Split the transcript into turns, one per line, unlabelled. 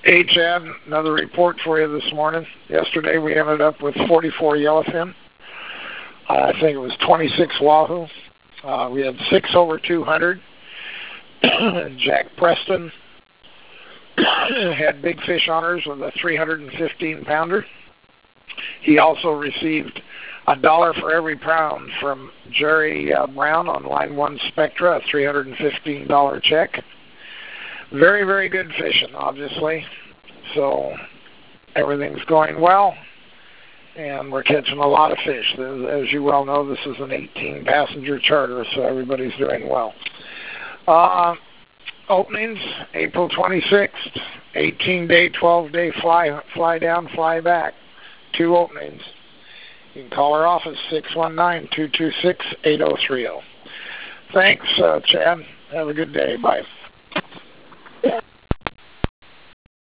Hey, Chad, another report for you this morning. Yesterday we ended up with 44 yellowfin. I think it was 26 wahoo. We had 6 over 200. Jack Preston had big fish honors with a 315-pounder. He also received $1 for every pound from Jerry Brown on Line 1 Spectra, a $315 check. Very, very good fishing, obviously. So everything's going well, and we're catching a lot of fish. As you well know, this is an 18-passenger charter, so everybody's doing well. Openings, April 26th, 18-day, 12-day fly down, fly back. 2 openings. You can call our office, 619-226-8030. Thanks, Chad. Have a good day. Bye.